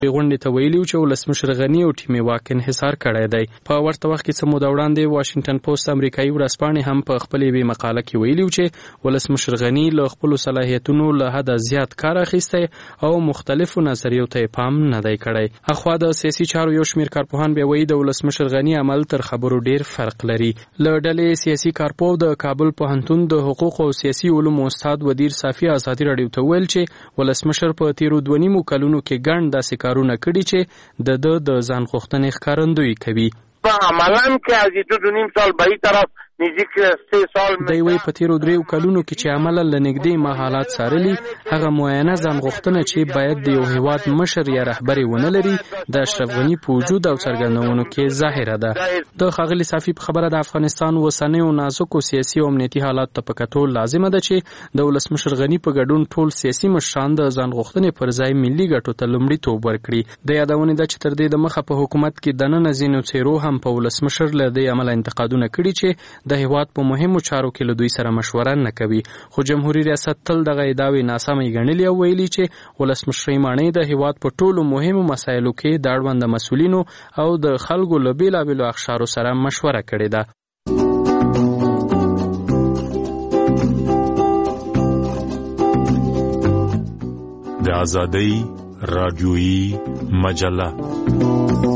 غونډې ته ویلي چې ولسمشر غني او ټیم واک انحصار کړی دی. په ورته وخت کې څه موده وړاندې واشنګټن پوسټ امریکایي ورځپاڼې هم په خپلې یوې مقاله کې ویلي چې ولسمشر غني له خپلو صلاحیتونو له حده زیات کار اخیستی او مختلفو نظریو ته پام نه دی کړی. اخوا د سیاسي چارو یو شمېر کارپوهان بیا وایي د ولسمشر غني عمل تر خبرو ډیر فرق لري. له ډلې سیاسي کارپوه د کابل پوهنتون د حقوق او سیاسي علومو استاد ودیر صافي ازادي راډیو ته ویل چې ولسمشر په تیرو 2.5 کلونو کې ګڼ داسې کارونه کړي چې د ځان غوښتنې ښکارندویي کوي. عملاً که از 2.5 سال به این طرف نزدیک 3 سال دی وی په تیرو 3 کلونو کې چې عملاً له نږدې ما حالات څارلي، هغه معینه ځان غوښتنه چې باید د یو هیواد مشر یا رهبر ونه لري د اشرف غني په وجود او څرګندونو کې ظاهره ده. د ښاغلي صافي په خبره د افغانستان اوسنیو نازکو سیاسي او امنیتي حالات ته په کتو لازمه ده چې د ولسمشر غني په ګډون ټول سیاسي مشران د ځان غوښتنې پر ځای ملي ګټو ته لومړیتوب ورکړي. د یادونه ده چې تر دې د مخه په حکومت کې دننه ځینو څیرو هم په ولسمشر له دې عمله انتقادونه کړي چې د هیواد په مهمو چارو کې له دوی سره مشوره نه کوي. خو جمهوریت ریاست تل دغه ادعاوې ناسمې ګڼلې او ویلي چې ولسمشر ماڼۍ د هیواد په ټولو مهمو مسایلو کې د اړوند مسؤلینو او د خلکو له بیلابیلو اقشارو سره مشوره کړې ده. د آزادۍ راډیویي مجله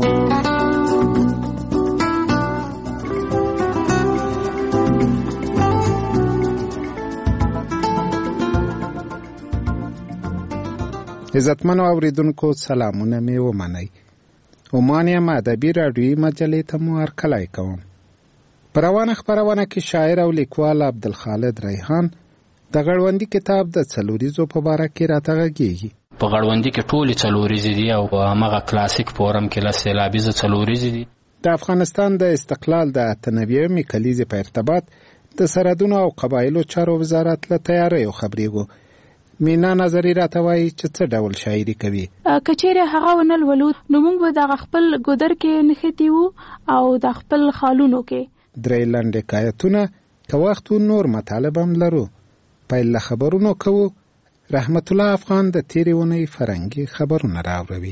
عزتمنو اوریدونکو سلامونه مې ومنئ. عمان یم ادبي راډیویي مجلې ته مو هرکلی کوم. په روانه خپرونه کې شاعر او لیکوال عبدالخالد ریحان د غړوندي کتاب د څلوریزو په باره کې راته غږېږي. په غړوندي کې ټولې څلوریزې دي او همغه کلاسیک فورم کې لس سېلابیزه څلوریزې دي. د افغانستان د استقلال د 98مې کلیزې په ارتباط د سرحدونو او قبایلو چارو وزارت له تیاریو خبرېږو. مینا نظری راته وایي چې څه ډول شاعري کوي. کچېرې هغه ونه لولو نو موږ به د خپل ګودر کې نښتي وو او د خپل خالونو کې. درې لنډ حکایتونه که وخت نور مطالب هم لرو. پیل له خبرونو کوو. رحمت الله افغان د تیرې اونۍ فرنګي خبرونه راوړوي.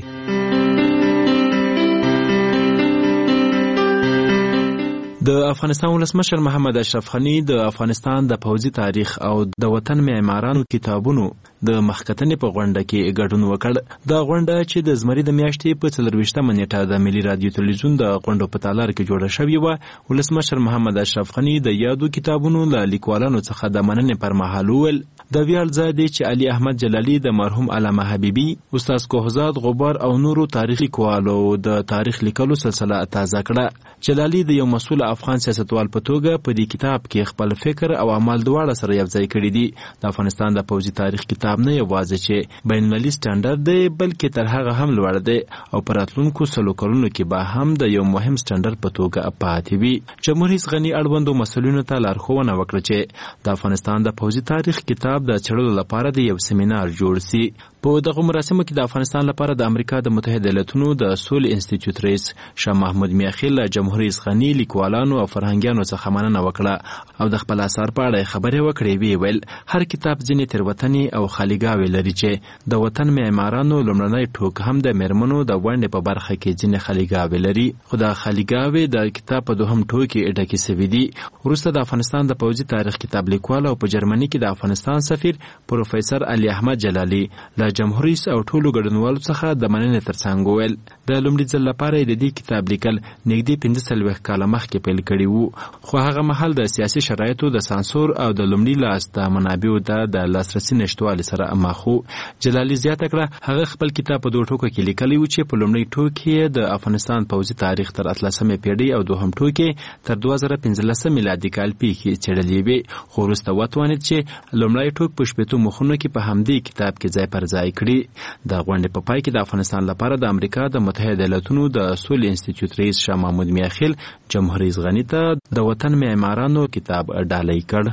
د افغانستان ولسمشر محمد اشرف غني د افغانستان د پوځي تاریخ او د وطن معمارانو کتابونو د مخکتنې په غونډه کې ګډون وکړ. دا غونډه چې د زمري د میاشتې په 24مه نیټه د ملي رادیو تلویزیون د غونډو په تالار کې جوړه شوې وه. ولسمشر محمد اشرف غني د یادو کتابونو له لیکوالانو څخه د مننې پر مهال وویل د ویاړ ځای دی چې علي احمد جلالي د مرحوم علامه حبیبي، استاد کوهزاد غبار او نورو تاریخي لیکوالو د تاریخ لیکلو سلسله تازه کړه. جلالي د یو مسؤل افغان سیاستوال په توګه په دې کتاب کې خپل فکر او عمل دواړه سره یوځای کړي دي. د افغانستان د پوځي تاریخ کتاب نه یوازې چې بین المللي سټنډرډ دی بلکې تر هغه هم لوړ دی او په راتلونکو 100 کلونو کې به هم د یو مهم سټنډرډ په توګه پاتې وي. جمهوریت غني اړوندو مسؤلینو ته لارښوونه وکړه چې د افغانستان د پوځي تاریخ کتاب د څېړلو لپاره د یو سیمینار جوړ شي. په دغه مراسمو کې د افغانستان لپاره د امریکا د متحده ایالاتونو د سولې انسټیټیوټ رئیس شاه محمود میاخیل له جمهوریت غني لیکوالانو او فرهنګیانو څخه مننه وکړه او د خپل اثار په اړه خبرې وکړې. وی ویل هر کتاب ځینې تېروتنې او خالیګاوې لري چې د وطن معمارانو لومړنی ټوک هم د میرمنو د ونډې په برخه کې ځینې خالیګاوې لري، خو دا خالیګاوې د کتاب په دوهم ټوک کې ډکې سوي دي. وروسته د افغانستان د پوځي تاریخ کتاب لیکوال او په جرمني کې د افغانستان سفیر پروفیسور علي احمد جلالي له جمهوریت او ټولو ګډونوالو څخه د مننې ترڅنګ وویل د لومړي ځل لپاره د دې کتاب لیکل نږدې 45 کاله مخکې پیل کړي وو، خو هغه مهال د سیاسي شرایطو د سانسور او د لومړي لاس د منابعو د لاسرسي نشتوالي سره مخ وو. جلالي زیاته کړه هغه خپل کتاب په دوه ټوکو کې لیکلی و چې په لومړي ټوک کې د افغانستان پوځي تاریخ تر 13مې پیړۍ او دوهم ټوک کې تر 2015 میلادي کال پیښې څېړلې وې، خو وروسته وتوانید چې لومړی ټوک په شپېتو مخونو کې په همدې کتاب کې ځای پر ځای کړي. د غونډې په پای کې د افغانستان لپاره د امریکا د متحده ایالاتونو د سولې انسټیټیوټ رئیس شاه محمود میاخیل جمهوریت غني ته د وطن معمارانو کتاب ډالۍ کړ.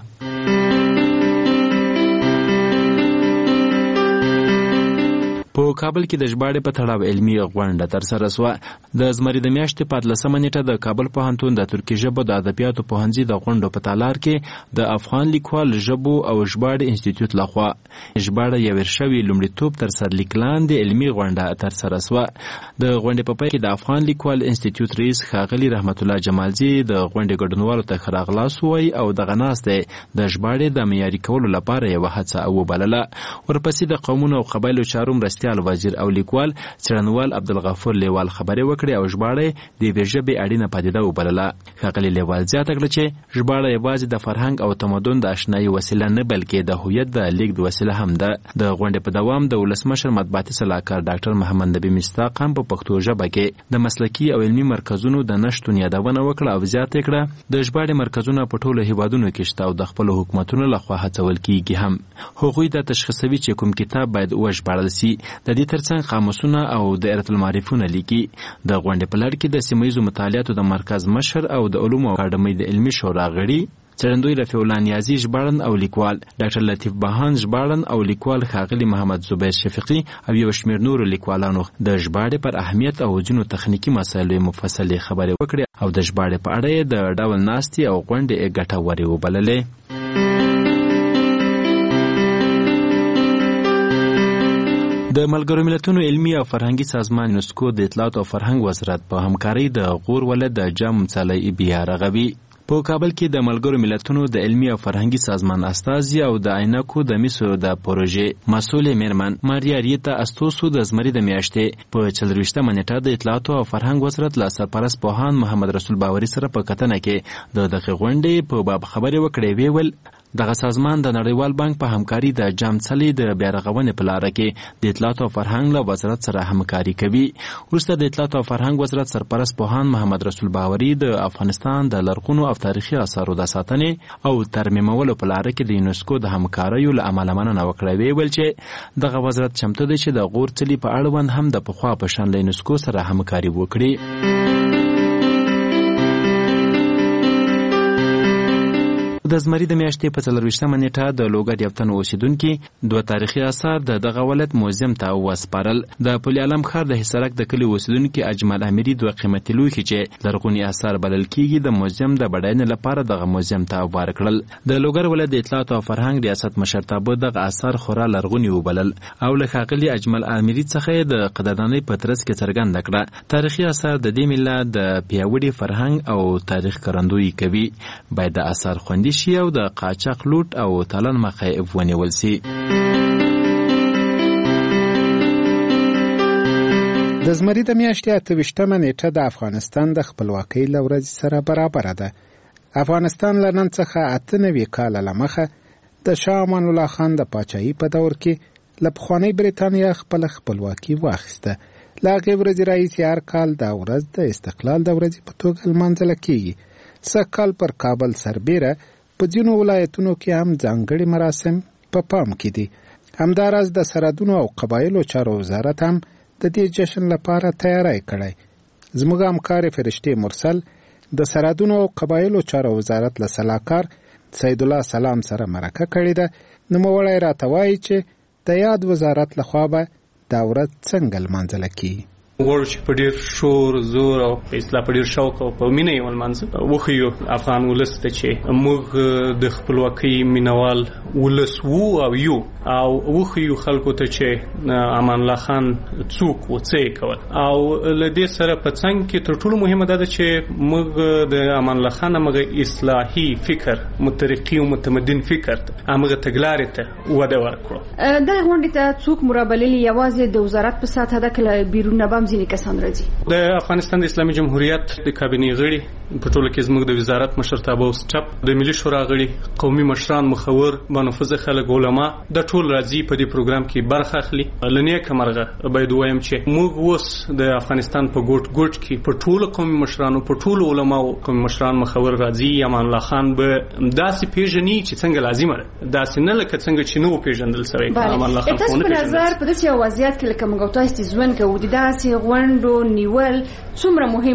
په کابل کې د ژباړې په تړاو علمي غونډه ترسره شوه. د زمري د میاشتې په 18 نیټه د کابل پوهنتون د ترکي ژبو د ادبیاتو پوهنځي د غونډو په تالار کې د افغان لیکوال ژبو او ژباړې انسټیټیوټ لخوا ژباړه یو ورشوي لومړیتوب تر سرلیک لاندې علمي غونډه ترسره شوه. د غونډې په پای کې د افغان لیکوال انسټیټیوټ رئیس ښاغلي رحمت الله جمالزي د غونډې ګډونوالو ته ښه راغلاست ووایي او دغه ناستې د ژباړې د معیاري کولو لپاره یوه هڅه وبلله. ورپسې د قومونو او قبایلو چارو مرستیال وزیر او لیکوال څېړنوال عبدالغفور لیوال خبرې وکړې او ژباړه د یوې ژبې اړینه پدیده وبلله. ښاغلي لیوال زیاته کړه چې ژباړه یوازې د فرهنګ او تمدن د اشنایي وسیله نه بلکې د هویت د لیږد وسیله هم ده. د غونډې په دوام د ولسمشر مطبوعاتي سلاکار ډاکټر محمد نبي مصداق هم په پښتو ژبه کې د مسلکي او علمي مرکزونو د نشتون یادونه وکړه او زیاته کړه د ژباړې مرکزونه په ټولو هیوادونو کې شته او د خپلو حکومتونو لخوا هڅول کیږي هم. هغوی دا تشخیصوي چې کوم کتاب باید وژباړل سي. د دې ترڅنګ قاموسونه او دایره المعارفونه لیکي. د غونډې په لړ کې د سیمه ییزو مطالعاتو د مرکز مشر او د علومو اکاډمۍ د علمي شورا غړي څېړندوی رفیع الله نیازي ژباړن او لیکوال، ډاکټر لطیف بهان ژباړن او لیکوال ښاغلي محمد زبیر شفیقي او یو شمېر نورو لیکوالانو د ژباړې پر اهمیت او ځینو تخنیکي مسایلو مفصلې خبرې وکړې او د ژباړې په اړه یې د ډول ناستې او غونډې ګټورې وبللې. د ملګرو ملتونو علمي او فرهنګي سازمان یونسکو د اطلاعات او فرهنګ وزارت په همکارۍ د غور ولایت د جام څلی بیا رغوي. په کابل کې د ملګرو ملتونو د علمي او فرهنګي سازمان استازي او د عینکو د میسو د پروژې مسؤل میرمن ماریا ریتا استوسو د زمري د میاشتې په 24 نیټه د اطلاعات او فرهنګ وزارت له سرپرست پوهاند محمد رسول باوري سره په کتنه کې د دغه غونډې په باب خبرې وکړې. ویل دغه سازمان د نړیوال بانک په همکاري د جام څلی د بیارغونې په لاره کې د اطلاعات او فرهنګ له وزارت سره همکاري کوي. وروسته د اطلاعات او فرهنګ وزارت سرپرست پوهاند محمد رسول باوري د افغانستان د لرغونو او تاریخي اثارو د ساتنې او ترمیمولو په لاره کې د یونسکو د همکاریو له امله مننه وکړه. ویل چې دغه وزارت چمتو دی چې د غور څلی په اړوند هم د پخوا په شان له یونسکو سره همکاري وکړي. د زمري د میاشتې په 24 نیټه د لوګر یو تن اوسیدونکي 2 تاریخي آثار د دغه ولایت موزیم ته وسپارل. د پل علم ښار د حصارک د کلي اوسیدونکي اجمل امیري 2 قیمتي لوښي چې لرغوني آثار بلل کیږي د موزیم د بډاینې لپاره دغه موزیم ته ورکړل. د لوګر ولایت د اطلاعات او فرهنګ ریاست مشرتابه دغه آثار خورا لرغوني وبلل او له ښاغلي اجمل امیري څخه د قدردانۍ په ترڅ کې څرګنده کړه تاریخي آثار د دې ملت د پیاوړي فرهنګ او تاریخ ښکارندویي کوي. باید د آثار خوندي او د قاچاق لوټ او تالان مخه ونیول سي. د زمري د میاشتې 28 نیټه د افغانستان د خپلواکۍ له ورځې سره برابره ده. افغانستان له نن څخه 98 کاله لمخه د شاه امان الله خان د پاچاهۍ په دور کې له پخوانۍ بریتانیا خپلواکي واخیسته. له هغې ورځې راهیسې هر کال دا ورځ د استقلال د ورځې په توګه لمانځل کیږي. سږکال پر کابل سربیره په ځینو ولایتونو کې هم ځانګړي مراسم په پام کې دي. همداراز د سرحدونو او قبایلو چارو وزارت هم د دې جشن لپاره تیاری کړی. زموږ همکار فرشته مرسل د سرحدونو او قبایلو چارو وزارت له سلاکار سید الله سلام سره مرکه کړې ده. نوموړی راته وایي چې د یاد وزارت لخوا به دا ورځ څنګه لمانځل کیږي. غواړو چې په ډېر شور زور او په اصطلاح په ډېر شوق او په مینه یې ولمانځو. وښیو افغان ولس ته چې موږ د خپلواکۍ مینوال ولس وو او یو او وښیو خلکو ته چې امان الله خان څوک و څه یې کول او له دې سره په څنګ کې تر ټولو مهمه دا ده چې موږ د امان الله خان همغه اصلاحي فکر مترقي او متمدن فکر همغه تګلارې ته وده ورکړو. دغه غونډې ته څوک مرابللي یوازې د وزارت په ساته ده که له بیرون نه ځینې کسان راځي؟ د افغانستان د اسلامي جمهوریت د کابینې غړي په ټوله کې زموږ د وزارت مشرتابه او سټاف د ملي شورا غړي قومي مشران مخور بانفذ خلک علما د ټول راځي په دې پروګرام کې برخه اخلي. لنیه کمرغه باید وایم چې موږ اوس د افغانستان په ګوټ کې په ټول قومي مشرانو په ټول علما او قومي مشران مخور راځي. امان الله خان به داسې پیژني چې څنګه لازمه ده، داسې نه لکه څنګه چې نو پیژندل شوی. امان الله خان تاسو په نظر په داسې وضعیت کې لکه موږ تاسو ځوان کوو د داسې غونډو نیول څومره مهم دي؟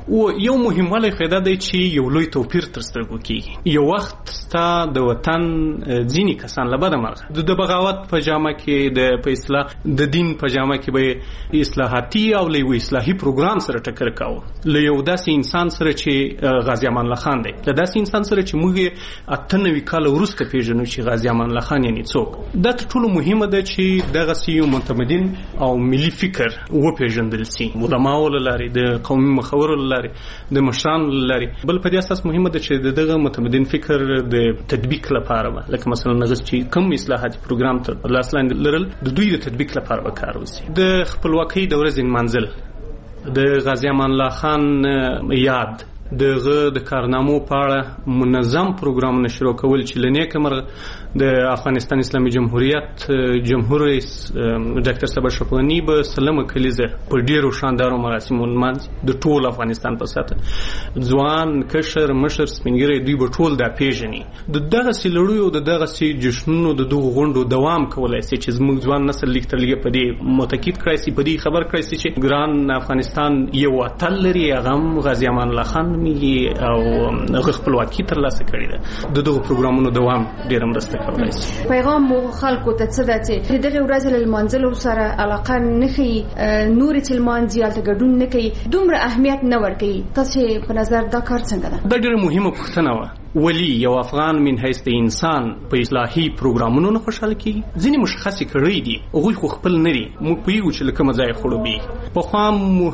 او یو مهموالی خو دا دی چې یو لوی توپیر تر سترګو کېږي. یو وخت ستا د وطن ځینې کسان له بده مرغه د بغاوت په جامه کې د په اصلاح د دین په جامه کې به اصلاحاتي او له یو اصلاحي پروګرام سره ټکر کاوه له یو داسې انسان سره چې غازی امان الله خان دی، له داسې انسان سره چې موږ 98 کال وروسته پیژنو چې غازی امان الله خان یعنی څوک. دا تر ټولو مهمه ده چې دغه یو متمدن او ملي فکر وپیژندل شي، علماو له لارې، د قومي مخورو له لارې، د مشرانو له لارې. بل په دې اساس مهمه ده چې دغه متمدن فکر د تطبیق لپاره لکه مثلا نغز چې کوم اصلاحاتي پروګرام تر لاس لاندې لرل د دوی د تطبیق لپاره وکړ وسی. د خپلواکۍ د ورځې نمانځل، د غازی امان الله خان یاد، دغه د کارنامو په اړه منظم پروګرامونه شروع کول چې لنیکه مرغه د افغانستان اسلامي جمهوریت جمهور رئیس ډاکټر صبر شپانی به سلمه کلیزه په ډیرو شاندارو مراسمو لمانځي د ټول افغانستان په ساته ځوان کشر مشر سپینګری دوی به ټول دا پیژني. د دغه سلړیو د دغه سي جشنونو د دغه غونډو دوام کولای شي چې زموږ ځوان نسل لیک تر لیکه په دې متأکد کړی شي، په دې خبر کړی شي چې ګران افغانستان یو اتل لري، هغه غازی امان الله خان او هغه خپلواکي ترلاسه کړې ده. د دغه پروګرامونو دوام ډېره مرسته کولی شي. پیغام مو خلکو ته څه ده چې دغه ورځ له لمانځلو سره علاقه نه ښیي، نورې چې لمانځي هلته ګډون نه کوي، دومره اهمیت نه ورکوي. تاسې په نظر دا کار څنګه ده؟ دا ډېره مهمه پوښتنه وه. ولی یو افغان من حیث د انسان په اصلاحي پروګرامونو نه خوشاله کیږي؟ ځینې مشخصې کړۍ دي، هغوی خو خپل نه دي. موږ پوهېږو چې له کومه ځایه خړوبېږي. پخوا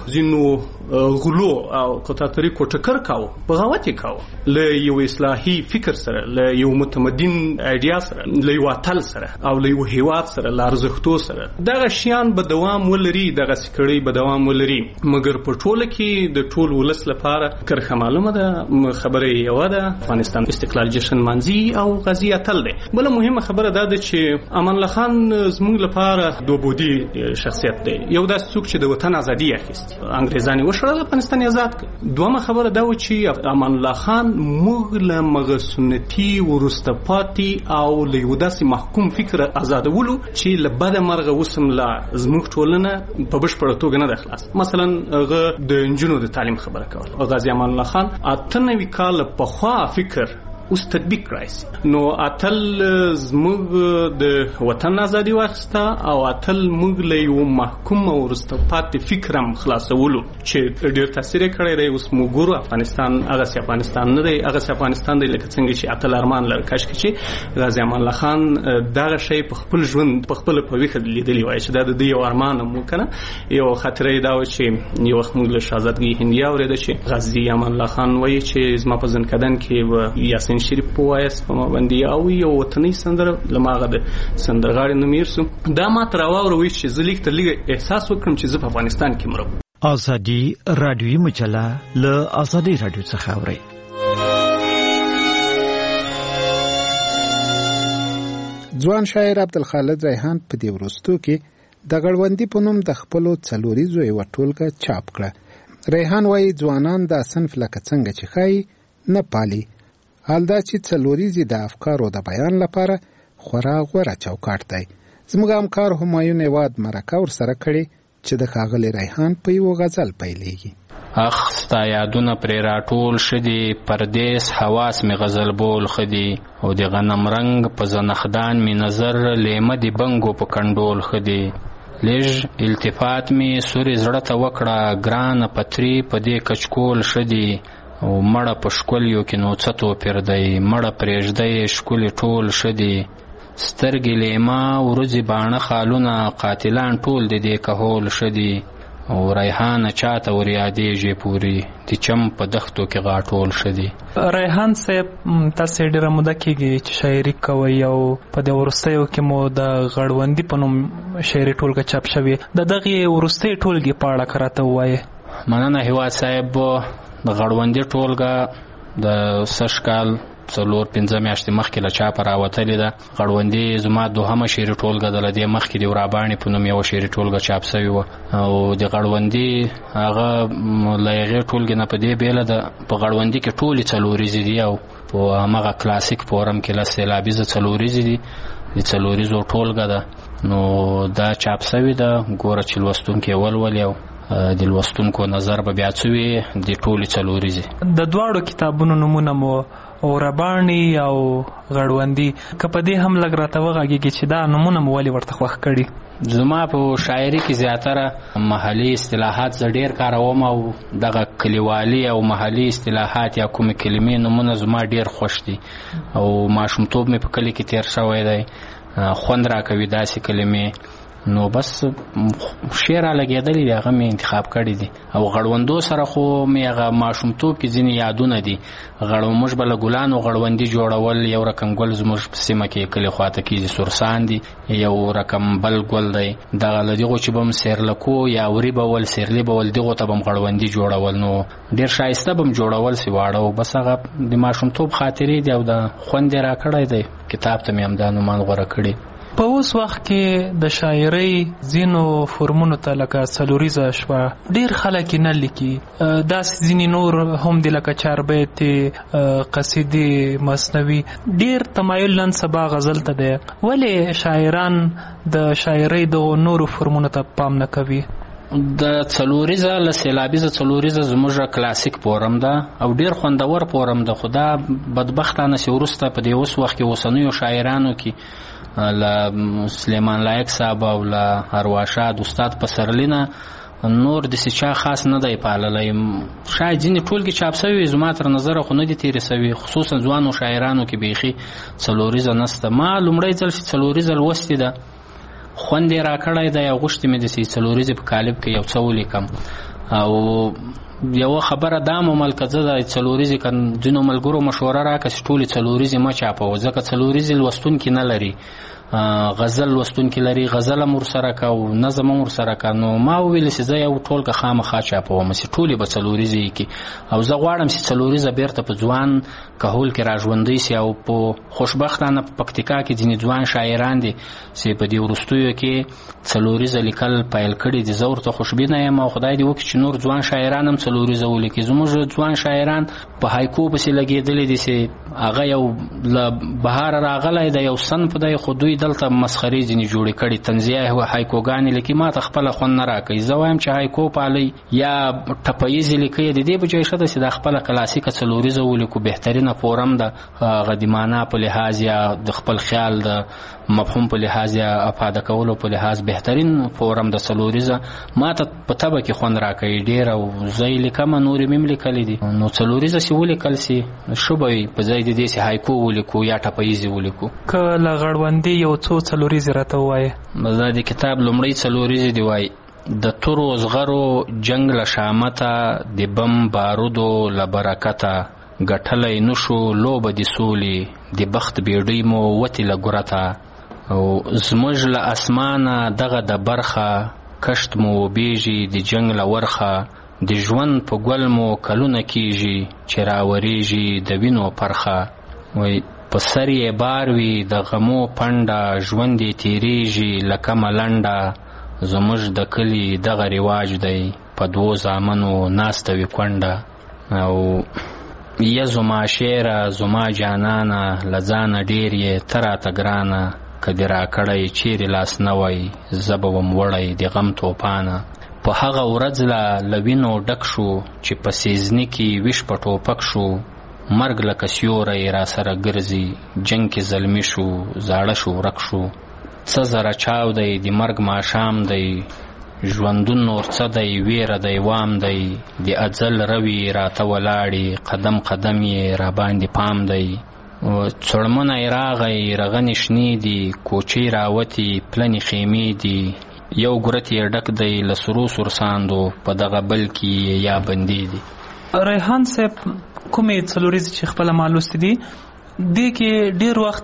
ځینو غلو او قطع طریقو ټکر کاوه، بغاوت یې کاوه له یو اصلاحي فکر سره، له یو متمدن ایډیا سره، له یو اتل سره او له یو هیواد سره، له ارزښتو سره. دغه شیان به دوام ولري، دغه سکړۍ به دوام ولري، مګر په ټوله کې د ټول ولس لپاره کرخه معلومه ده. خبره یوه ده، افغانستان استقلال جشن مانځي او غازی اتل دی. بل مهمه خبره ده چې امان الله خان زموږ لپاره دوبودي شخصیت دی. یو داسې څوک چې د وطن ازادي اخیستي، انګریزان وشړل، افغانستان آزاد کړ. دویمه خبره دا و چې امان الله خان موږ له مغه سنتي ورسته پاتې او له یو داسې محکوم فکر آزادولو چې له بده مرغه اوسم لا زموږ ټولنه په بشپړه توګه نه ده خلاص. مثلا هغه د نجونو د تعلیم خبره کوله. غازی امان الله خان 98 کال پخوا فکر اوس تطبیق کړای. نو اتل زموږ د وطن ازادي واخسته او اتل موږ له یو محکوم او وروسته پاتې فکرم خلاصولو چې ډېر تاثیر کړی دی. اوس موږ ګورو افغانستان هغسې افغانستان نه دی، هغسې افغانستان دی لکه څنګه چې اتل ارمان لري. کاشکې چې غازی امان الله خان دغه شی په خپل ژوند په خپله په ویښه لیدلی وای چې دا د ده یو ارمان هم و که نه. یو خاطره یې دا وه چې یو وخت موږ له شهزادګۍ هندیه اورېده چې غازی امان الله خان وایي چې زما په زنکدن کې به یاسین شریف په وایس په ما باندې او یو وطني سندره لماغه د سندرغاړي نومیر سو. دا ما تر واوروي چې زه لیک تر لیک احساس وکړم چې زه په افغانستان کې مرم. ازادي رادیوي مجله له ازادي رادیو څخه اوري. ځوان شاعر عبدالخالد ریحان په دې وروستو کې د غړوندي په نوم د خپلو څلوریزو یوه ټولګه چاپ کړه. ریحان وایي ځوانان دا صنف لکه څنګه چې ښایي نه پالي، حال دا چې څلوریزې د افکارو د بیان لپاره خورا غوره چوکاټ دی. زموږ همکار همایون هیواد مرکه ورسره کړې چې د ښاغلي ریحان په یوه غزل پیلېږي. اخ ستا یادونه پرې راټول شدي، پردیس حواس مې غزل بول خدي، او د غنم رنگ په زنخدان مې نظر لیمه د بنګو په کنډول خدي. لږ التفات مې سوري زړه ته وکړه، ګرانه پتري په دې کچکول شدي، او مړه په ښکلیو کې نو څه توپیر دی، مړه پرېږدی ښکلي ټول شدي. سترګې لیما ورځې باڼه خالونه، قاتلان ټول د دې کهول شدي، او ریحانه چاته ور یادېږي پورې د چم په دښتو کې غاټول شدي. ریحان صاحب تاسې ډېره موده کېږي چې شاعري کوئ او په دې وروستیو کې مو د غړوندي په نوم شعري ټولګه چاپ شوې. د دغې وروستۍ ټولګې په اړه که راته ووایې. مننه هیواد صاحب. د غړوندي ټولګه د سږ کال 4-5 میاشتې مخکې له چاپه راوتلې ده. غړوندي زما دوهمه شعري ټولګه ده. له دې مخکې د وراباڼې په نوم یوه شعري ټولګه چاپ سوې وه، او د غړوندي هغه له هغې ټولګې نه په دې بیله ده په غړوندي کې ټولې څلوریزې دي، او په همغه کلاسیک فورم کې له سیلابیزه څلوریزې دي، د څلوریزو ټولګه ده. نو دا چاپ سوې ده، ګوره چې لوستونکي یې ولولي او د لوستونکو نظر به بیا څه وي د ټولې څلوریزې. د دواړو کتابونو نومونه مو رباڼي او غړوندي، که په دې هم لږ راته وغږېږي چې دا نومونه مو ولې ورته خوښ کړي؟ زما په شاعري کې زیاتره محلي اصطلاحات زه ډېر کاروم او دغه کلیوالي او محلي اصطلاحات یا کومې کلمې نومونه زما ډېر خوښ دي او ماشومتوب مې په کلي کې تېر شوی دی، خوند راکوي داسې کلمې، نو بس شعر را لګېدلی دی هغه مې انتخاب کړی دي. او غړوندو سره خو مې هغه ماشومتوب کې ځینې یادونه دي. موږ به له ګلانو غړوندي جوړول، یو رقم ګل زموږ په سیمه کې کلي خواته کېږي سورسان دي، یو رقم بل ګل دی، دغه له دغو چې به م سیرلکو یا وري به ول سیرلي به ول دغو ته به م غړوندي جوړول، نو ډېر ښایسته به م جوړول سي واړه، او بس هغه د ماشومتوب خاطرې دي او د خوند یې را کړی دی. کتاب ته مې همدا نومان غوره کړي. په اوس وخت کې د شاعرۍ ځینو فورمونو ته لکه څلوریزه شوه، ډېر خلک یې نه لیکي، داسې ځینې نور هم دي لکه چاربیتې، قصیدې، مثنوي، ډېر تمایل نن سبا غزل ته دی. ولې شاعران د شاعرۍ دغو نورو فورمونو ته پام نه کوي؟ د څلوریزه له سیلابیزه څلوریزه زموږ کلاسیک فورم ده او ډېر خوندور فورم ده، خو دا بدبختانه چې وروسته په دې اوس وخت کې اوسنیو شاعرانو کې له سلیمان لایق صاحب او له ارواښاد استاد پسرلي نه نور داسې چا خاص نه دی پاللی. شاید ځینې ټولګې چاپ سوي زما تر نظره خو نه دي تېرې سوي، خصوصا ځوانو شاعرانو کې بیخي څلوریزه نسته. ما لومړی ځل چې څلوریزه لوستې ده خوند یې را کړی دی او غوښتې مې داسې څلوریزې په کالب کې یو څه ولیکم. او یوه خبره دا ممل که زه د څلوریزې که ځینو ملګرو مشوره راکړه چې ټولې څلوریزې مه چاپوه، ځکه څلوریزې لوستونکي نه لري، غزل لوستونکي لري، غزل هم ورسره که او نظم هم ورسره که. نو ما وویل چې زه یو ټولګه خامخا چاپوم چې ټولې به څلوریزې یې کړي، او زه غواړم چې څلوریزه بیرته په ځوان کهول کې را ژوندی سي. او په خوشبختانه په پکتیکا کې ځینې ځوان شاعران دي چې په دې وروستیو کې څلوریزه لیکل پیل کړي دي. زه ورته خوشبینه یم او خدای دې وکړي چې نور ځوان شاعران هم څلوریزه ولیکي. زموږ ځوان شاعران په هایکو پسې لګېدلي دي چې هغه یو له بهاره راغلی دی، یو صنف دی، خو دوی دلته مسخرې ځینې جوړې کړي، طنزیه هایکوګانې لیکي. ما ته خپله خوند نه راکوي. زه وایم چې هایکو پالئ یا ټپییزې لیکئ، د دې بجای ښه ده چې دا خپله کلاسیکه څلوریزه ولیکو. بهترینه فورم ده، هغه د معنا په لحاظ یا د خپل خیال د مفهوم په لحاظ یا افاده کولو په لحاظ بهترین فورم د څلوریزه. ما ته په طبع کې خوند راکوي ډېر، او زه یې لیکم، نورې مې هم لیکلي دي. نو څلوریزه چې ولیکل سي ښه به وي په ځای د دې چې هایکو ولیکو یا ټپییزې ولیکو. که له غړوندي یو څو څلوریزې راته ووایې؟ دا د کتاب لومړی څلوریزې دي وایي: د تورو زغرو جنگ له شامته، د بم بارودو له برکته، ګټلی نشو لوبه د سولې، د بخت بیډۍ مو وتې له ګورته، او زموږ له اسمانه دغه د برخه، کشت مو وبیږي د جنگ له ورخه، د ژوند په ګل مو کلونه کیږي چې راوریږي د وینو پرخه. وای په سر یې بار وي د غمو پنډه، ژوند یې تیریږي لکه ملنډه، زموږ د کلي دغه رواج دی په دوو زامنو ناسته وي کونډه. او یا زما شعره زما جانانه، له ځانه ډېر یې ته راته ګرانه، که دې راکړی چیرې لاس نه وی زه به وم وړی د غم توپانه. په هغه ورځ له وینو ډک شو چې په سیزني کې ویش په ټوپک شو، مرګ لکه سیوری را سره ګرځي، جنگ کې زلمی شو زاړه شو ورک شو. څه زره چاو دی د مرګ ماښام دی، ژوندون نور څه دی ویره دی وام دی، د اجل روي راته ولاړې قدم قدم یې را باندې پام دی. څړمونه یې راغی رغنې شنې دي، کوچې راوتې پلنې خیمې دي، یو ګورت یې ډک دی له سرو سرساندو، په دغه بل کې یا بندې دي. ریحان صاحب کومې څلوریزې چې خپله ما لوستې دي دې کې ډېر وخت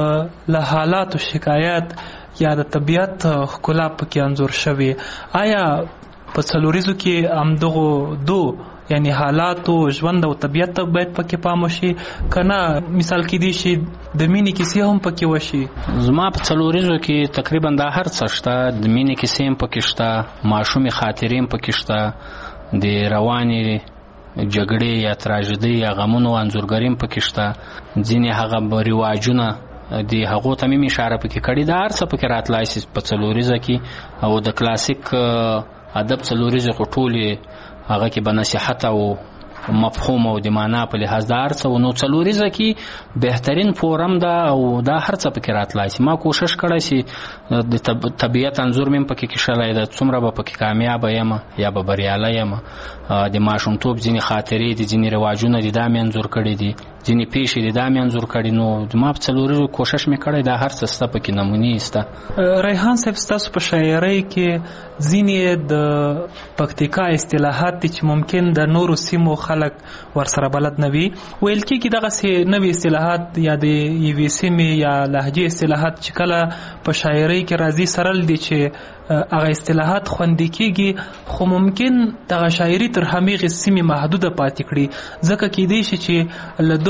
له حالاتو شکایت یا د طبیعت ښکلا پکې انځور شوې. آیا په څلوریزو کې همدغو دو یعنی حالاتو ژوند او طبیعت ته باید پکې پام وشي که نه مثال کېدی شي د مینې کیسې هم پکې وشي؟ زما په څلوریزو کې تقریبا دا هر څه شته. د مینې کیسې هم پکې شته، ماشومې خاطرې هم پکې شته، د روانې جګړې یا تراژدۍ یا غمونو انځورګري هم پکې شته، ځینې هغه رواجونه د هغو ته مې اشاره پکې کړې ده. هر څه پکې راتلای شي په څلوریزه کې. او د کلاسیک ادب څلوریزې خو ټولې هغه کې به نصیحت او مفهوم او د معنا په لحاظ د هر څه نو څلوریزه کې بهترین فورم ده او دا هر څه پکې راتلای شي. ما کوشش کړی چې د طبیعت انځور مې پکې کښلی ده، څومره به پکې کامیابه یم یا به بریالی یم. د ماشومتوب ځینې خاطرې دي، ځینې رواجونه دي، دا مې انځور کړي دي، ځینې پیښې دي، دا مې انځور کړي. نو ما په څلوریزو کوشش مې کړی دا هر څه سته پکې نمونې سته. ریحان صاحب ستاسو په شاعرۍ کې ځینې د پکتیکا اصطلاحات دي چې ممکن د نورو سیمو خلک ورسره بلد نه وي. ویل کېږي دغسې نوي اصطلاحات یا د یوې سیمې یا لهجې اصطلاحات چې کله په شاعرۍ کې راځي سرل دي چې هغه اصطلاحات خوندي کېږي، خو ممکن دغه شاعري تر همېغې سیمې محدوده پاتې کړي، ځکه کېدی شي چې له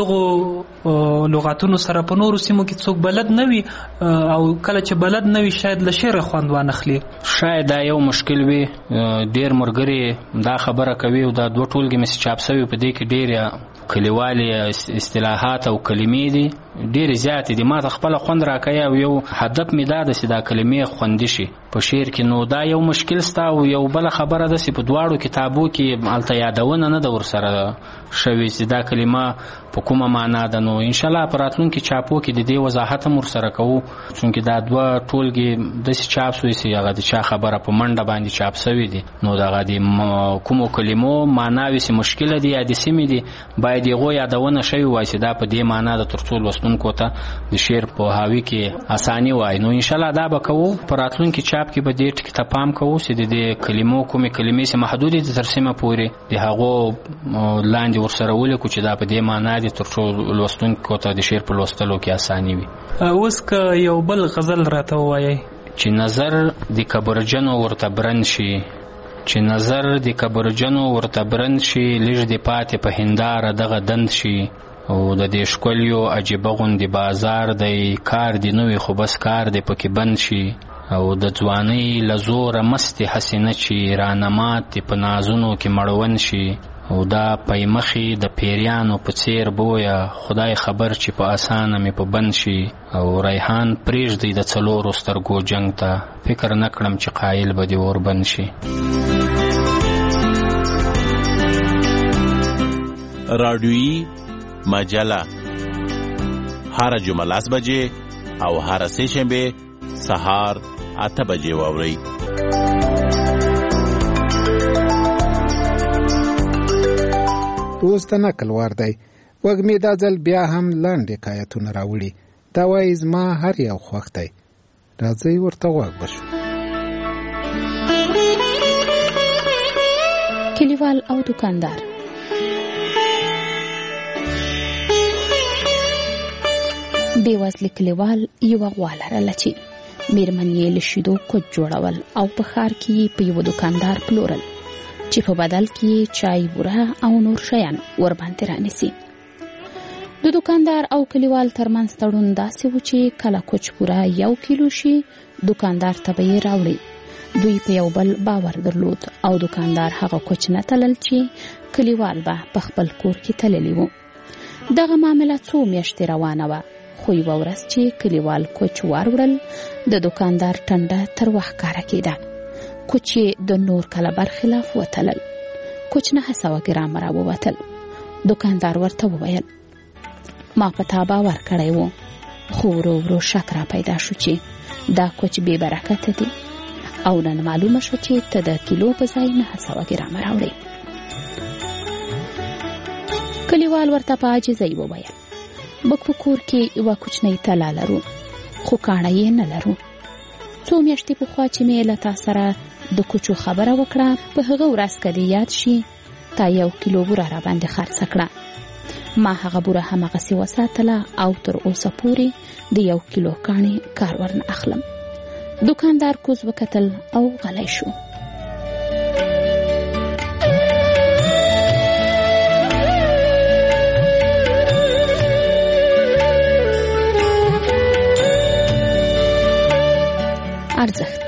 دغو لغاتونو سره په نورو سیمو کې څوک بلد نه وي او کله چې بلد نه وي شاید له شعره خوند وانخلي. شاید دا یو مشکل وي. ډېر ملګري دا خبره کوي او دا دوه ټولګې مې چې چاپ شوي په دې کې ډېرې کلیوالي اصطلاحات او کلمې دي، ډېرې زیاتې دي. ما ته خپله خوند راکوي او یو هدف مې دا ده چې دا کلمې خوندي شي په شعر کې. نو دا یو مشکل ستا او یو بله خبره ده چې په دواړو کتابو کې هلته یادونه نه ده ورسره شوې چې دا کلمه په کومه معنا ده. نو انشاءالله په راتلونکي چاپو کې د دې وضاحت هم ورسره کوو، چونکې دا دوه ټولګې داسې چاپ شوي چې هغه د چا خبره په منډه باندې چاپ شوي دي. نو دغه د کومو کلمو معناوې چې مشکله دي یا د سیمې دي باید هغو یادونه شوي وای چې دا په دې معنا ده، تر څو لوستونکو ته د شعر پوهاوي کې اساني وای. نو انشاءالله دا به کوو په راتلونکي چاپ کې به دې ټکي ته پام کوو چې د دې کلمو کومې کلمې چې محدودې دي تر سیمه پورې د هغو لاندې ورسره ولیکو چې دا په دې معنا دي، تر څو لوستونکو ته د شعر په لوستلو کې اساني وي. اوس که یو بل غزل راته ووایئ. چې نظر د کبرجنو ورته برند شي، چې نظر د کبرجنو ورته برند شي، لږ د پاتې په هنداره دغه دند شي. او د دې ښکلیو عجیبه غوندې بازار دی، کار دی نوی خو بس کار دی پکې بند شي. او د ځوانۍ له زوره مستې حسینه چې رانمات دی په نازونو کې مړون شي. او دا پیمخې د پیریانو په څیر بویه، خدای خبر چې په اسانه مې په بند شي. او ریحان پرېږدی د څلورو سترګو جنگ ته، فکر نه کړم چې قایل به دې اوربند شي. رادیویی مجله هر جمعه 10 بجې او هر سه شنبه سهار 8 بجې واورئ. اوس د نقل وار دی. وږمې دا ځل بیا هم لنډ حکایتونه راوړي. دا وایي زما هر یو خوښ دی. راځئ ورته غوږ بشو. کلیوال او دکاندار. بېوزله کلیوال یوه غوا لرله چې میرمن یې له شیدو کوچ جوړول او په ښار کې یې په یوه دکاندار پلورل چې په بدل کې چای، بوره او نور شیان ورباندې رانیسي. د دکاندار او کلیوال ترمنځ تړون داسې و چې کله کوچ بوره 1 کیلو شي دکاندار ته به یې راوړي. دوی په یو بل باور درلود او دکاندار هغه کوچ نه تلل چې کلیوال به په خپل کور کې تللی و. دغه معامله څو میاشتې روانه وه، خو یوه ورځ چې کلیوال کوچ واروړل د دکاندار ټنډه تر وښکاره کېده. کوچ یې د نور کله برخلاف وتلل. کوچ 900 ګرامه راووتل. دکاندار ورته وویل ما په تا باور کړی و، خو ورو ورو شک را پیدا شو چې دا کوچ بې برکته دی او نن معلومه شو چې ته د کیلو په ځای 900 ګرامه راوړې. کلیوال ورته په عاجزۍ وویل موږ په کور کې یوه کوچنۍ تله لرو، خو کاڼه یې نه لرو. څو میاشتې پخوا چې مې له تا سره د کوچو خبره وکړه، په هغه ورځ که دې یاد شي تا 1 کیلو بوره را باندې خرڅه کړه. ما هغه بوره همغسې وساتله او تر اوسه پورې د 1 کیلو کاڼې کار ورنه اخلم. دکاندار کوز وکتل او غلی شو. ارزښت.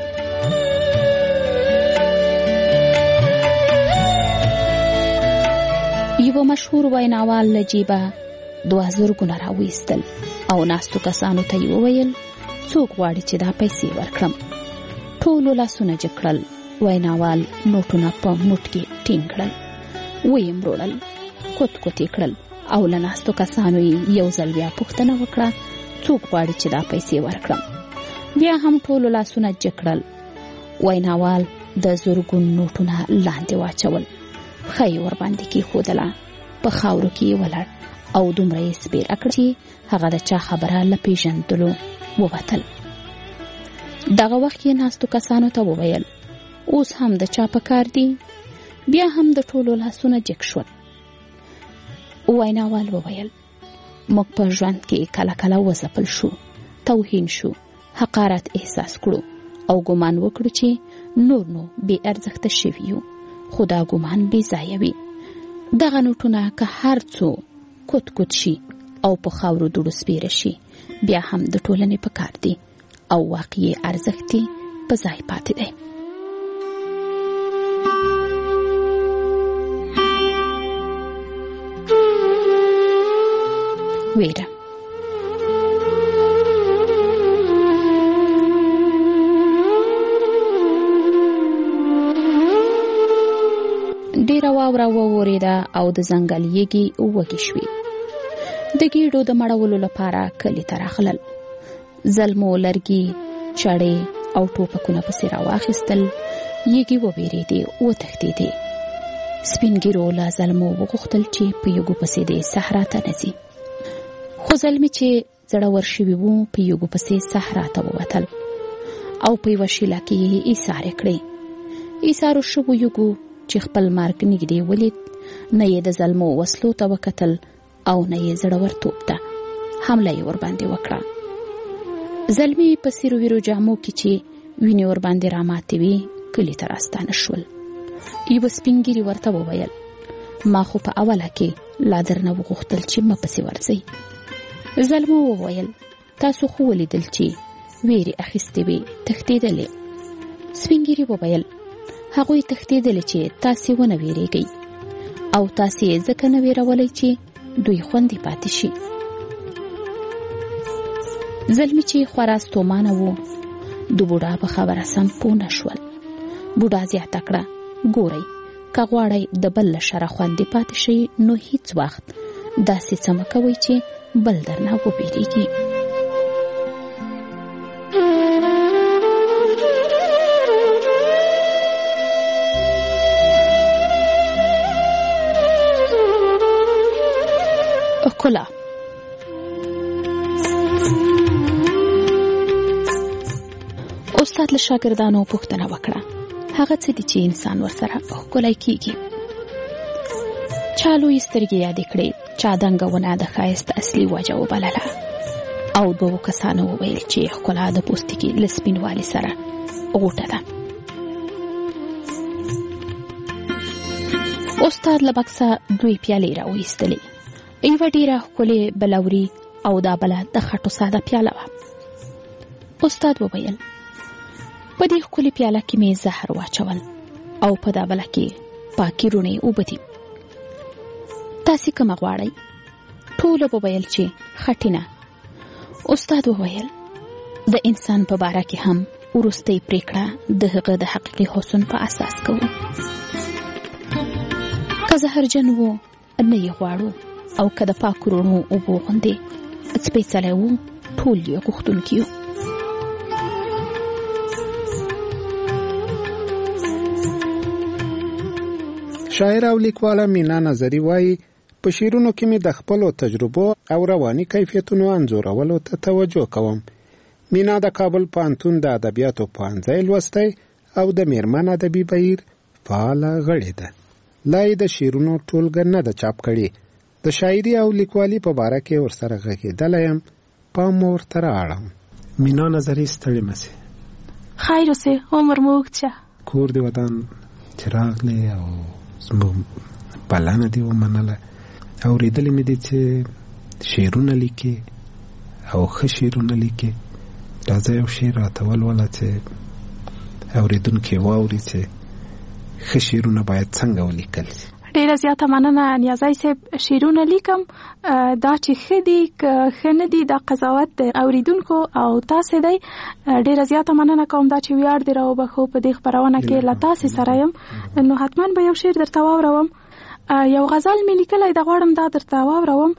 یو مشهور ویناوال له جیبه 2000 ګونه راویستل او ناستو کسانو ته یې وویل څوک غواړي چې دا پیسې ورکړم. ټولو لاسونه جګ کړل ویناوال نوټونه په موټ کې ټینګ کړل، ویې مروړل، کوت کوت یې کړل او له ناستو کسانو یو ځل بیا پوښتنه وکړه څوک غواړي چې دا پیسې ورکړم. بیا هم ټولو لاسونه جګ کړل. ویناوال د زرګون نوټونه لاندې واچول، پښه یې ورباندې کېښودله، په خاورو کې یې ولاړ او دومره یې سپېره کړ چې هغه د چا خبره له پېژندلو ووتل. دغه وخت یې ناستو کسانو ته وویل اوس هم د چا په کار دي؟ بیا هم د ټولو لاسونه جګ شول. ویناوال وویل موږ په ژوند کې کله کله وځپل شو، توهین شو، حقارت احساس کړو او ګمان وکړو چې نور نو بې ارزښته شوي یو، خو دا ګمان بې ځایه وي. دغه نوټونه که هر څو کوت کوت شي او په خاورو دوړو سپېره شي بیا هم د ټولنې په کار دي او واقعي ارزښت یې په ځای پاتې دی. ویره ډیره واوره وورېده او د ځنګل یږې وږې شوې. د ګېډو د مړولو لپاره کلي ته راغلل. زلمو لرګي، چړې او ټوپکونه پسې راواخیستل. یږې ووېرېدې، وتښتېدې. سپین ږیرو له زلمو وغوښتل چې په یږو پسې د صحرا ته نه ځي. خو زلمي چې زړور شوي وو په یږو پسې صحرا ته ووتل او په یوه شیله کې یې ایسارې کړې. ایسارو شوو یږو چې خپل مرګ نږدې ولید، نه یې د زلمو وسلو ته وکتل او نه یې زړورتوب ته حمله یې ورباندې وکړه. زلمي په سیرو ویرو جامو کې چې وینې ورباندې راماتې وې کلي ته راستانه شول. یوه سپین ږیري ورته وویل ما خو په اوله کې لا درنه وغوښتل چې مه پسې ورځئ. زلمو وویل تاسو خو ولیدل چې ویرې اخیستې وې، تښتېدلې. سپین ږیري وویل هغوی تښتېدلې چې تاسې ونه ویرېږئ او تاسې یې ځکه نه ویرولئ چې دوی خوندي پاتې شي. زلمی چې خورا ستومانه و د بوډا په خبره سم پوه نه شول. بوډا زیاته کړه ګورئ که غواړئ د بل له شره خوندي پاتې شئ نو هیڅ وخت داسې څه مه کوئ چې بل درنه وبېرېږي. ښکلا استاد له شاګردانو پوښتنه وکړه هغه څه دي چې انسان ورسره ښکلی کیږي. چا لویې سترګې یادې کړې، چا دنګونه د ښایست اصلي وجه وبلله او دوو کسانو وویل چې ښکلا د پوستکي له سپینوالي سره غوټه ده. استاد له بکسه 2 پیالې راوایستلې، یوه ډېره ښکلې بلوري او دا بله د خټو ساده پیاله وه. استاد وویل په دې ښکلې پیاله کې مې زهر واچول او په دا بله کې پاکې روڼې اوبه دي. تاسې کومه غواړئ؟ ټولو وویل چې خټینه. استاد وویل د انسان په باره کې هم وروستۍ پریکړه د هغه د حقیقي حسن په اساس کوو. که زهرجن و نه یې غواړو او که د پاکو روڼو اوبو غوندې سپېڅلی و ټول یې غوښتونکي یو. شاعر او لیکواله مینا نظری وایي په شعرونو کې مې د خپلو تجربو او رواني کیفیتونو انځورولو ته توجه کوم. مینا د کابل پوهنتون د ادبیاتو پوهنځی لوستی او د میرمن ادبي بهیر فعاله غړې ده. لا یې د شعرونو ټولګه نه ده چاپ کړې. د شاعري او لیکوالي په باره کې ورسره غږېدلی یم، پام مو ورته رااړم. مینا نظری ستړې مه سې. خیر اوسې، عمر مو اوږد شه. کور د وطن چې راغلې او زموږ بلنه دې ومنله. اورېدلې مې دي چې شعرونه لیکې او ښه شعرونه لیکې. راځه یو شعر راته ولوله چې اورېدونکي واوري چې ښه شعرونه باید څنګه ولیکل شي. ډیره زیاته مننه نیازی صاحب. شعرونه لیکم دا چې ښه دي که ښه نه دي دا قضاوت د اوریدونکو او تاسې دی. ډیره زیاته مننه کوم دا چې ویاړ دې راوبخو په دې خپرونه کې له تاسې سره یم. نو حتما به یو شعر درته واوروم. یو غزل مې لیکلی د غواړم دا درته واوروم.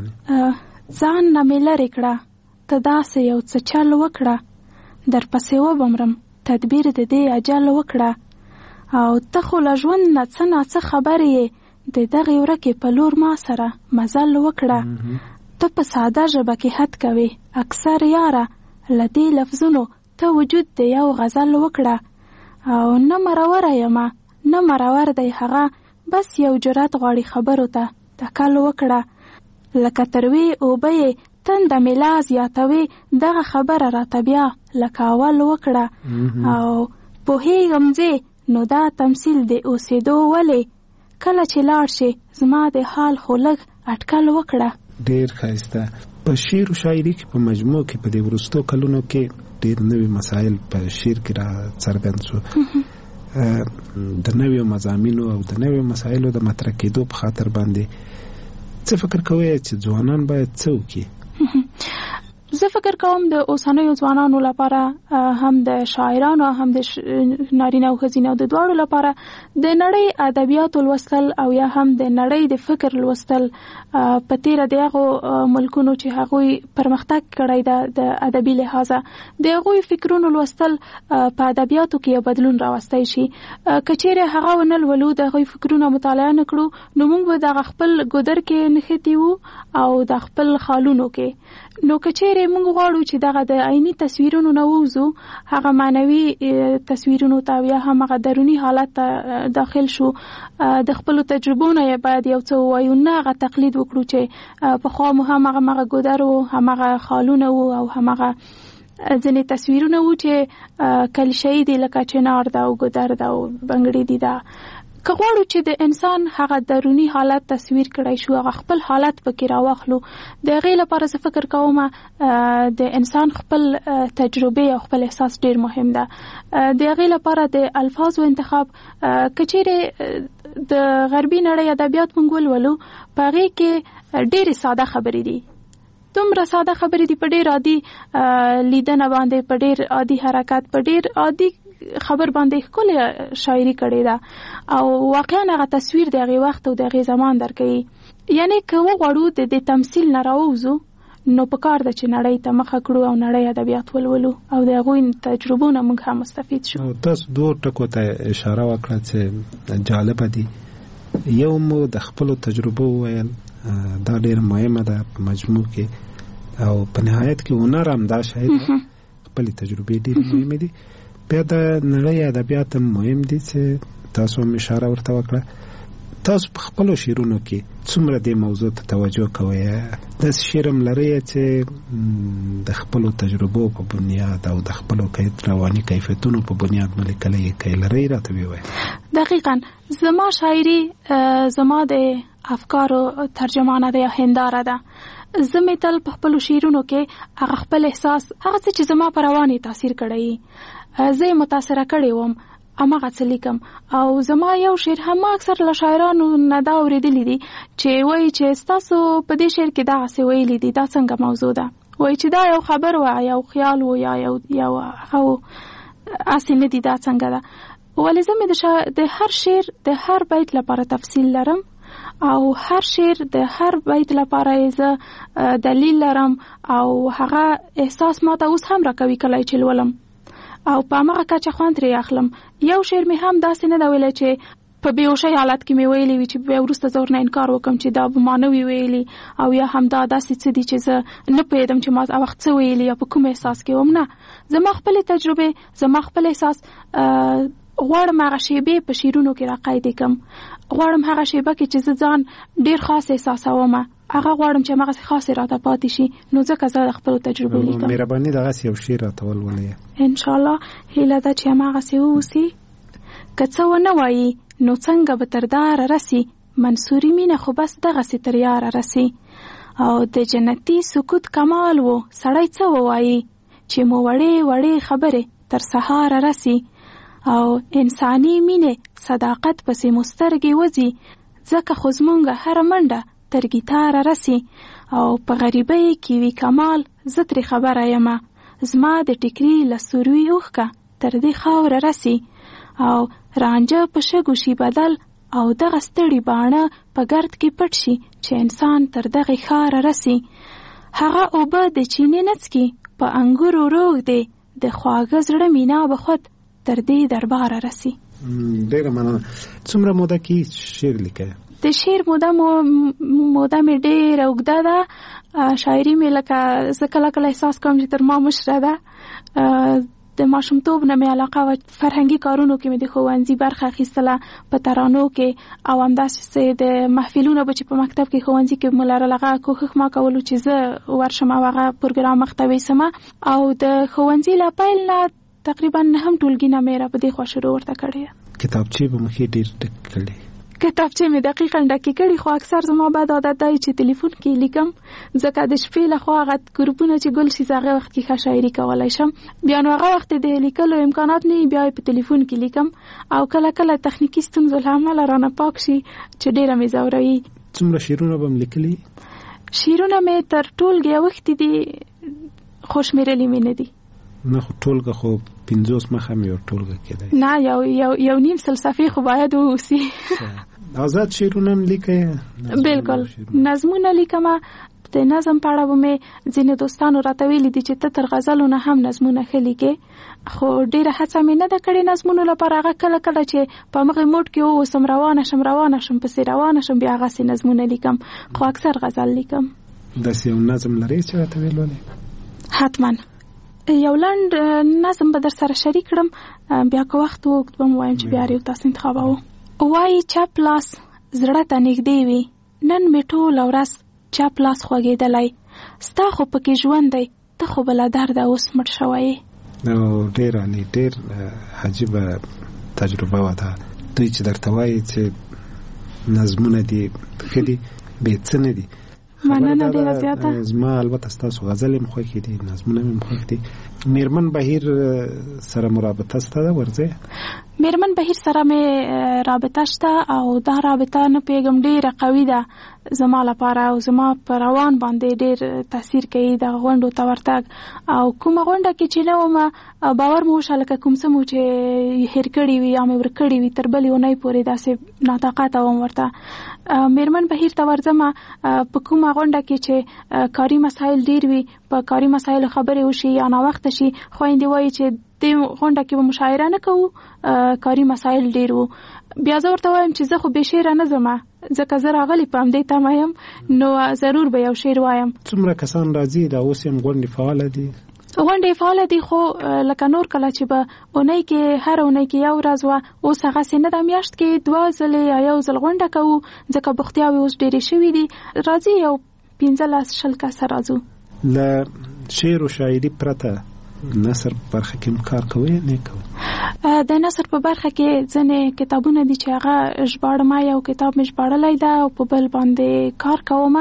ځان نه مې لرې کړه ته داسې یو څه چل وکړه در پسې وبمرم تدبیر د دې اجل وکړه او ته خو له ژوند نه څه ناڅه خبرې یې د دغې ورکې په لور ما سره مزل وکړه. ته په ساده ژبه کې حد کوې اکثر یاره له دې لفظونو ته وجود د یو غزل وکړه او نه مروره یمه نه مرور دی هغه بس یو جرأت غواړي خبرو ته تکل وکړه لکه تروي اوبه یې تنده مې لا زیاتوي دغه خبره راته بیا لکه اول وکړه او پوهېږم ځې نو دا تمثیل د اوسېدو ولې کله چې لاړ شي زما د حال خو لږ اټکل وکړه. ډېر ښایسته. په شعر او شاعري کې په مجموع کې په دې وروستو کلونو کې ډېر نوي مسایل په شعر کې را څرګند شو. د نویو مضامینو او د نویو مسایلو د مطرح کېدو په خاطر باندې څه فکر کوئ چې ځوانان باید څه وکړي؟ زه فکر کوم د اوسنیو ځوانانو لپاره هم د شاعرانو هم د نارینه او ښځینه د دواړو لپاره د نړۍ ادبیاتو لوستل او یا هم د نړۍ د فکر لوستل په تیره د هغو ملکونو چې هغوی پرمختګ کړی ده د ادبي لحاظه د هغوی فکرونو لوستل په ادبیاتو کې یو بدلون راوستی شي. که چیرې هغه ونه لولو د هغوی فکرونه مطالعه نه کړو نو موږ به دغه خپل ګودر کې نښتي وو او د خپل خالونو کې. نو که چیرې موږ غواړو چې دغه د عیني تصویرونو نه ووځو هغه معنوي تصویرونو ته یا هم هغه دروني حالت ته داخل شو د خپلو تجربو نه یې باید یو څه ووایو نه هغه تقلید وکړو چې پخوا مو هم هغه ګودر و همغه خالونه و او همغه ځینې تصویرونه و چې کلیشه‌ایي دي لکه چنار ده او ګودر ده او بنګړي دي ده. که غواړو چې د انسان هغه دروني حالت تصویر کړی شو هغه خپل حالت پکې راواخلو د هغې لپاره زه فکر کوم د انسان خپل تجربه او خپل احساس ډیر مهم ده. د هغې لپاره د الفاظو انتخاب که چیرې د غربي نړۍ ادبیات موږ ولولو په هغې کې ډېرې ساده خبرې دي دومره ساده خبرې دي په ډېر عادي لیدنه باندې په ډېر عادي حرکت په ډېر عادي خبر باندې ښکلې شاعري کړې ده او واقعا هغه تصویر د هغې وخت او د هغې زمان درکوي. یعنی که وغواړو د دې تمثیل نه راووځو نو په کار ده چې نړۍ ته مخه کړو او نړۍ ادبیات ولولو او د هغوی تجربو نه موږ هم مستفید شو. تاسو دوه ټکو ته اشاره وکړه چې جالبه دي. یو مو د خپلو تجربو وویل دا ډېر مهمه ده په مجموع کې او په نهایت کې هنر هم دا شاید خپلې تجربې ډېرې مهمې دي. بیا د نړۍ ادبیات هم مهم دي چې تاسو هم اشاره ورته وکړه. تاسو په خپلو شعرونو کې څومره دې موضوع ته توجه کوئ؟ داسې شعر هم لرئ چې د خپلو تجربو په بنیاد او د خپلو رواني کیفیتونو په بنیاد باندې کله یې کوي لرئ راته ووایئ. دقیقاً زما شاعري زما د افکارو ترجمانه ده یا هنداره ده. زه مې تل په خپلو شعرونو کې هغه خپل احساس هغه څه چې زما په روان یې تاثیر کړی زه یې متاثره کړې وم هماغه څه لیکم. او زما یو شعر هم اکثر له شاعرانو نه دا اورېدلی دي چې وایي چې ستاسو په دې شعر کې دغسې ویلي دي دا څنګه موضوع ده وایي چې دا یو خبر و یو خیال و یا یو هغه هسې نه دي دا څنګه ده. ولې زه مې د هر شعر د هر بیت لپاره تفصیل لرم او هر شعر د هر بیت لپاره زه دلیل لرم او هغه احساس ما ته اوس هم راکوي کله چې لولم او په همغه کچه خوند ترې اخلم. یو شعر مې هم داسې نه ده ویلی چې په بېهوشۍ حالت کې مې ویلي وي چې بیا وروسته زه ورنه انکار وکړم چې دا به ما نه وي ویلي او یا هم دا داسې څه دي چې زه نه پوهېدم چې ما وخت څه ویلي یا په کوم احساس کې وم. نه زما خپلې تجربې زما خپل احساس غواړم هغه شیبې په شعرونو کې راقید کړم. غواړم هغه شیبه کې چې زه ځان ډېر خاص احساسوم هغه غواړم چې همغسې خاصې راته پاتې شي نو ځکه زه د خپلو تجربو لیکم. مهرباني دغسې یو شعر راته ولولئ. انشاءالله هیله ده چې همغسې واوسي. که څه ونه وایي نو څنګه به تر داره رسي منصوري مینه خو بس دغسې تر یاره رسي او د جنتي سکوت کمال و سړی څه ووایي چې مو وړې وړې خبرې تر سهاره رسي او انساني مینې صداقت پسې مسترګې وځي ځکه خو زمونږ هره منډه تر ګیتاره رسي او په غریبۍ کې وي کمال زه ترې خبره یمه زما د ټیکري له سوروي اوښکه تر دې خاوره رسي او رانجه په شګو شي بدل او دغه ستړي باڼه په ګرد کې پټ شي چې انسان تر دغه ښاره رسي هغه اوبه د چینې نڅکي په انګورو روغ دی د خواږه زړه مینا به خود تر دې درباره رسي. ډېره مننه. څومره موده کې شعر لیکئ؟ د شعر موده مې ډېره اوږده ده. شاعري مې لکه زه کله کله احساس کوم چې تر ما مشره ده. د ماشومتوب نه مې علاقه وه. فرهنګي کارونو کې مې د ښوونځي برخه اخیستله په ترانو کې او همداسې د محفلونو به چې په مکتب کې ښوونځي کې مو لرل هغه کوښښ ما کولو چې زه ورشم او هغه پروګرام مخته ویسمه او د ښوونځي له پیل نه تقریبا هم ټولګي نه مې را په دې خوا شروع ورته کړې. کتابچې به مخې ډېر ډک کړې؟ کتابچې مې دقیقاً ډکې کړي خو اکثر زما بد عادت دی چې تلیفون کې لیکم ځکه د شپې لخوا هغه ګروپونه چې ګل شي هغه وخت کې ښه شاعري کولی شم بیا نو هغه وخت د لیکلو امکانات نه بیا په تلیفون کې لیکم او کله کله تخنیکي ستونزو له امله رانه پاک شي چې ډېره مې ځوروي. څومره شعرونه به م لیکلي؟ شعرونه مې تر ټولګې اوښتي دي خو شمېرلي مې نه دي. نه خو ټولګه خو 50 مخه مې ور ټولګه کېدای. نه یو نیم سل صفحې خو باید واوسي. آزاد شعرونه هم لیکئ؟ بالکل نظمونه لیکم. د نظم په اړه به مې ځینې دوستانو راته ویلي دي چې ته تر غزلو نه هم نظمونه ښه لیکې خو ډېره هڅه مې نه ده کړې نظمونو لپاره. هغه کله کله چې په مغې موډ کې واوسم روانه شم پسې روانه شم بیا هغسې نظمونه لیکم خو اکثر غزل لیکم. داسې یو نظم لرئ چې راته ویلولئ؟ حتما یو لنډ نظم به در سره شریک کړم بیا که وخت وګد به م وایم چې بیا یو تاسو انتخابوو. وایي چپ لاس زړه ته نږدې وي نن مې ټوله ورځ چپ لاس خوږېدلی ستا خو پکې ژوند دی ته خو به له درده اوس مړ شوی یې. ډېر عالي ډېر عجیبه تجربه وه دا. دوی چې درته وایي چې نظمونه دي ښه دي بې څه نه دي. مننه ډېره زیاته. زما البته ستاسو غزل هم خوښې دي نظمونه هم خوښ دي. میرمن بهیر سره مرابطه شته ده ورځئ؟ میرمن بهیر سره مې رابطه شته او دا رابطه نه پوهېږم ډېره قوي ده زما لپاره او زما په روان باندې ډېر تاثیر کوي د غونډو ته ورتګ او کومه غونډه کې چې نه ومه باور مو وشه لکه کوم څه مو چې هېر کړي وي یا مې ورکړي وي تر بلې اونۍ پورې داسې ناطاقته وم ورته. میرمن بهیر ته ورځمه په کومه غونډه کې چې کاري مسایل ډېر وي په کاري مسایلو خبرې وشي یا ناوخته شي خویندې وایي چې دې غونډه کې به مشاعره نه کوو کاري مسایل ډېر وو. بیا زه ورته وایم چې زه خو بې شعره نه ځمه ځکه زه راغلی په همدې تمه یم نو ضرور به یو شعر وایم. څومره کسان راځي دا اوس هم غونډې فعاله دي؟ غونډې فعاله دي خو لکه نور کله چې به اونۍ کې هر اونۍ کې یو ورځ وه اوس هغسې نه ده میاشت کې 2 ځلې یا یو ځل غونډه کوو ځکه بوختیاوې اوس ډېرې شوي دي راځي یو 15-20 کسه راځو. له شعر و شاعري پرته نثر په برخه کې کار کوئ نه کوئ؟ د نثر په برخه کې ځینې کتابونه دي چې هغه ژباړم یو کتاب مې ژباړلی ده او په بل باندې کار کوم.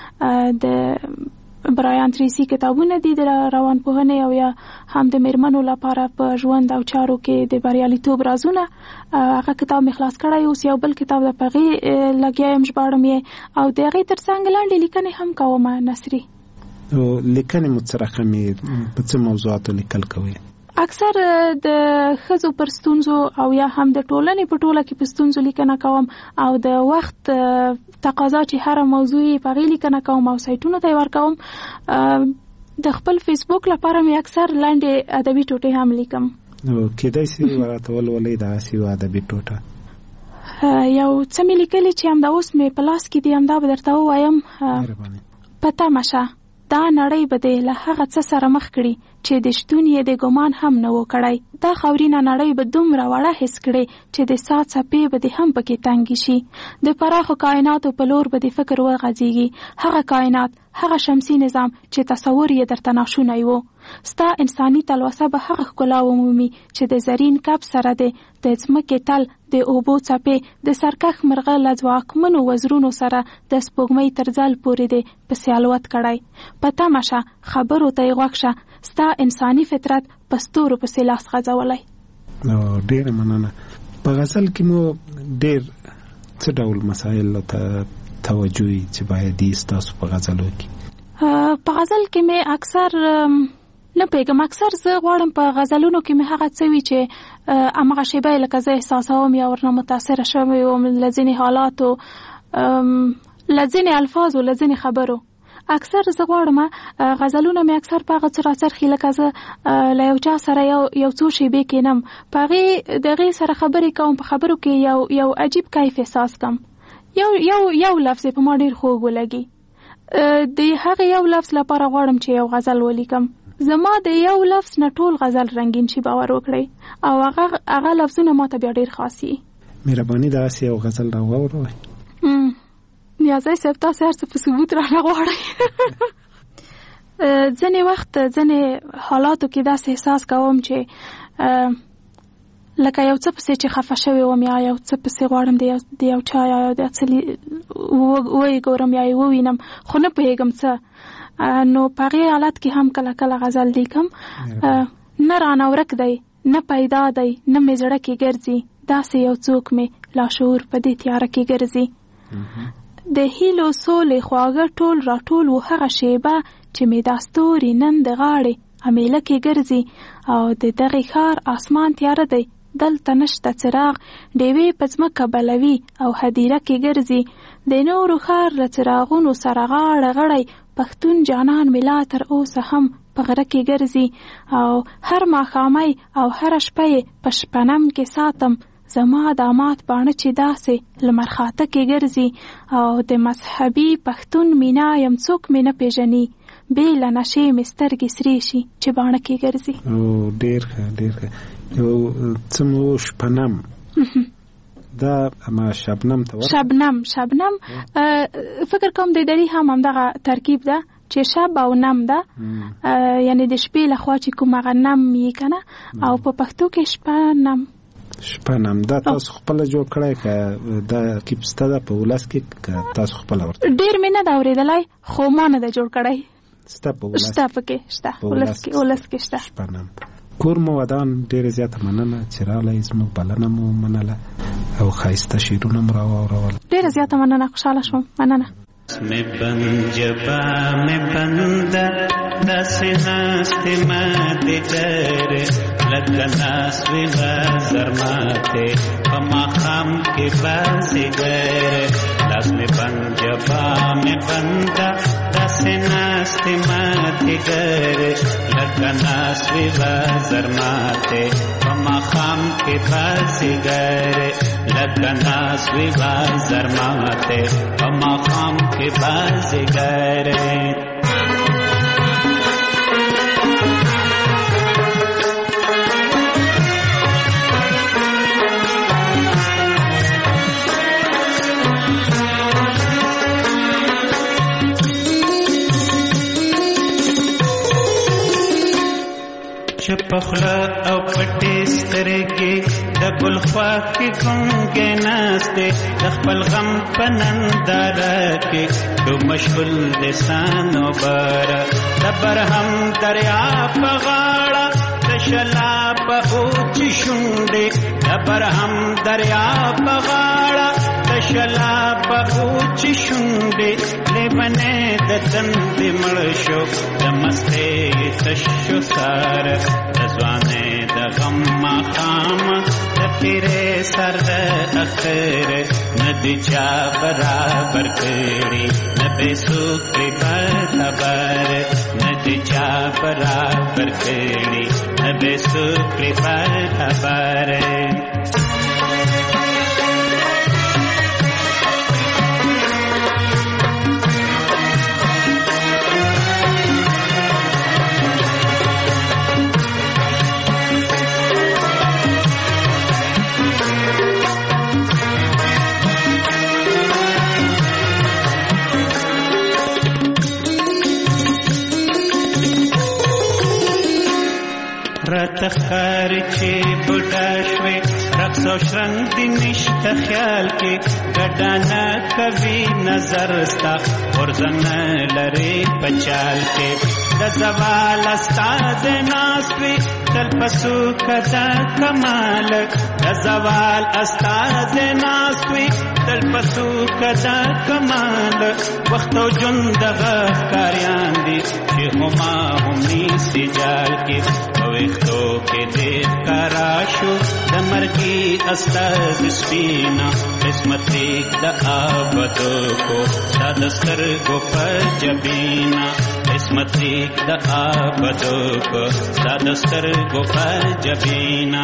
د برایان تریسی کتابونه دي د روانپوهنې او یا هم د میرمنو لپاره په ژوند او چارو کې د بریالیتوب رازونه هغه کتاب مې خلاص کړی اوس یو بل کتاب د پغې لګیا یم ژباړم یې او د هغې تر څنګ لاندې لیکنې هم کوم نثري. لیکنې مو څه رقمې په څه موضوعاتو لیکل کوئ؟ اکثر د ښځو پر ستونزو او یا هم د ټولنې په ټوله کې په ستونزو لیکنه کوم او د وخت تقاضا چې هر موضوع یې په هغې لیکنه کوم او سایټونو ته یې ورکوم. د خپل فیسبوک لپاره مې اکثر لنډې ادبي ټوټې هم لیکم. کېدای شي راته ولولئ دغسې یوه ادبي ټوټه؟ یو څه مې لیکلي چې همدا اوس مې په لاس کې دي همدا به درته ووایم. په تمه شه دا نړۍ به دې له هغه څه سره مخ کړي چې د شتون یې د ګمان هم نه و کړی. دا خاورینه نړۍ به دومره وړه حس کړي چې د سات څپې به دې هم پکې تنګې شي. د پراخو کائناتو په لور به دې فکر وغځېږي. هغه کائنات هغه شمسي نظام چې تصور یې درته ناشونی و. ستا انساني تلوسه به هغه ښکلا ومومي چې د زرین کب سره دی د ځمکې تل د اوبو څپې د سرکښ مرغه له ځواکمنو وزرونو سره د سپوږمۍ تر ځل پورې دی پسې الوت کړی. په تمه شه خبرو ته یې غوږ شه ستا انساني فطرت په ستورو پسې لاس غځولی. ډېره مننه. په غزل کې مو ډېر څه ډول مسایل ته توجه چې باید یې ستاسو په غزلو کې؟ په غزل کې مې اکثر نه پیګم، اکثر زه غواړم په غزلونو کې مې هغه څه وي چې همغه شیبه لکه زه احساسوم یا ورنه متاثره شوی وم له ځینې حالاتو، له ځینې الفاظو، له ځینې خبرو. اکثر زه غواړم غزلونه مې اکثر په هغه څه راڅرخي لکه زه له یو چا سره یو څو شیبې کېنم، په هغې د هغې سره خبرې کوم، په خبرو کې یو عجیب کیف احساس کوم، یو لفظ په ما ډېر خوږ ولګي، د هغه یو لفظ لپاره غواړم چې یو غزل ولیکم. زما د یو لفظ نه ټول غزل رنگین شي، باور وکړئ، او هغه لفظونه ما ته بیا ډېر خاص وي. مهرباني داسې یو غزل راواوروئ. نیازی صاحب تاسو هر څه په ثبوت رانه غواړئ. ځینې وخت ځینې حالاتو کې داسې احساس کوم چې لکه یو څه پسې چې خفه شوی وم یا یو څه پسې غواړم د یو چا یا د څه وی ګورم یا یې ووینم، خو نه پوهېږم څه. نو په هغې حالت کې هم کله کله غزل لیکم. نه رانه ورک دی، نه پیدا دی، نه مې زړه کې ګرځي، داسې یو څوک مې لاشعور په دې تیاره کې ګرځي. د هیلو سولې خواږه ټول راټول و هغه شیبه چې مې دا ستوري نن د غاړې امیله کې ګرځي، او د دغې ښار اسمان تیاره دی، دلته نشته څراغ، ډیوې په ځمکه بلوي او هدیره کې ګرځي، د نورو ښار له څراغونو سره غاړه غړی، پښتون جانان ملا تر اوسه هم په غره کې ګرځي، او هر ماښامۍ او هر شپه په شپنم کې ساتم، زما داماد باڼه چې داسې لمر خاته کې ګرځي، او د مذهبي پښتون مینا یم څوک مې نه پیژني، بې له نشې مې سترګې سرې شي چې باڼه کې ګرځي. ډېر ښه ډېر ښه. یو څه مو شپنم، دا ما شبنم ته شبنم فکر کوم د دری هم همدغه ترکیب ده چې شب او نم ده، یعنی د شپې لخوا چې کوم هغه نم یې کنه، او په پښتو کې شپنم دا تاسو خپل جوړ کړی که دا کیپسته ده په ولس کې که تاسو خپل ورته؟ ډېر مې نه ده اورېدلی، خو ما نه ده جوړ کړی. شته پکې شته، ولس کې شته. شپنم. کور مو ودان، ډېره زیاته مننه چې راغلی، زموږ بلنه مو منله او ښایسته شعرونه مو راواورول. ډېره زیاته مننه، خوشحاله شوم، مننه. میں بن جبا میں بندہ دس ناستے ماتے ڈر لگناس وزر ماتے پما خام کے بازی گر لاس میں بن جبا میں بندہ دس ناستے ماتے گر لگناس وزر ماتے پما خام کے بازی گر لگناس وزر ماتے پما خام के बाज़ीगर چپخلا او پټیس ترې کې د ګل خوا کې ګونګې ناسته د خپل غم پننداره کې تو مشغول د سانو بار د برهم دریا په غاړه د شلا په اوچ شونډې د برهم دریا په غاړه د شلا په اوچ شونډې لیونه د تند مړ شو د مستې تشو سار د ځوانې د غم مخام د پیرې سر د اخر ندی چا برابر کړي نه به سوکري خبر ندی چا برابر کړي نه به سوکري خبر تخار چې بوډا شوي رقص او شرنګ دې نشته خیال کې ګډانا کوي نظر ستا ورځنه لري پچال کې د زوال استاد ناسوي تل پسو کدا کمال د زوال استاد ناسوي تل پسو کدا کمال وخت او جون دغه کاریان دي چې هما همي سجال کې وختو کې دې کراشو د مرګي استاد سپینا قسمت د آباد کو دستر کو پجبینا قسمت د آباد کو دستر کو پجبینا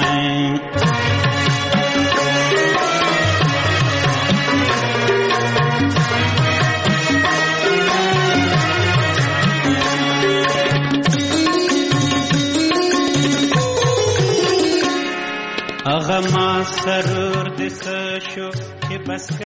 اغه ما سرور دس شو چې بس